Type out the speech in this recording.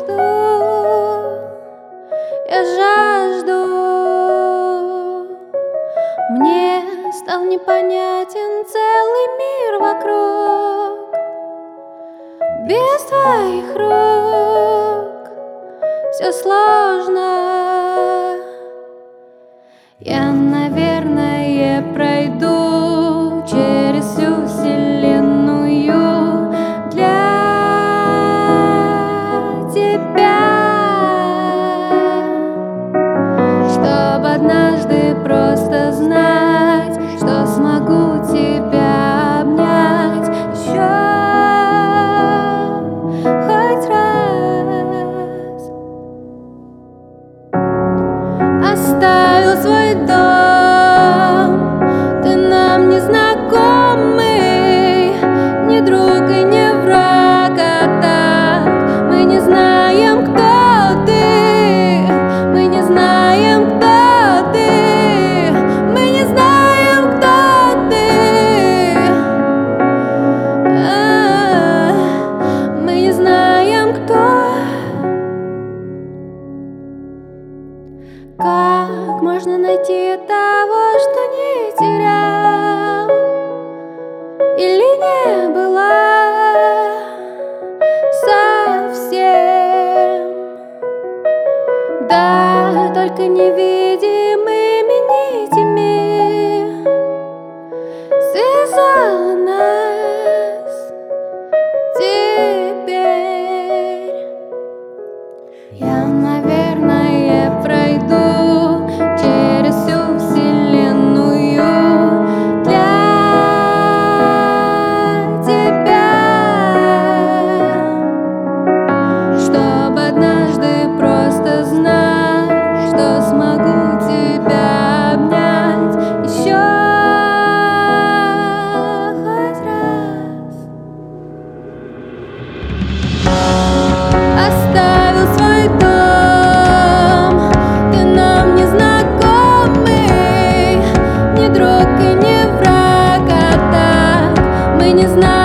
я жажду. Мне стал непонятен целый мир вокруг. Без твоих рук все сложно. Я, наверное, пройду через всю вселенную для тебя, чтобы однажды просто знать, что смогу тебя обнять еще хоть раз. Оставил свой дом, ты нам не знакомый, не друг и не враг, а так мы не знаем, кто ты, мы не знаем, кто ты, мы не знаем, кто ты, мы не знаем, кто. Как можно найти того, что не терял или не было совсем? Да, только невидимыми нитями связала нас теперь. Я, наверное, пройду через всю вселенную для тебя, чтобы однажды просто знать, что смогу тебя обнять еще хоть раз. Оставил свой дом, ты нам не знакомый, не друг и не враг, а так мы не знаем.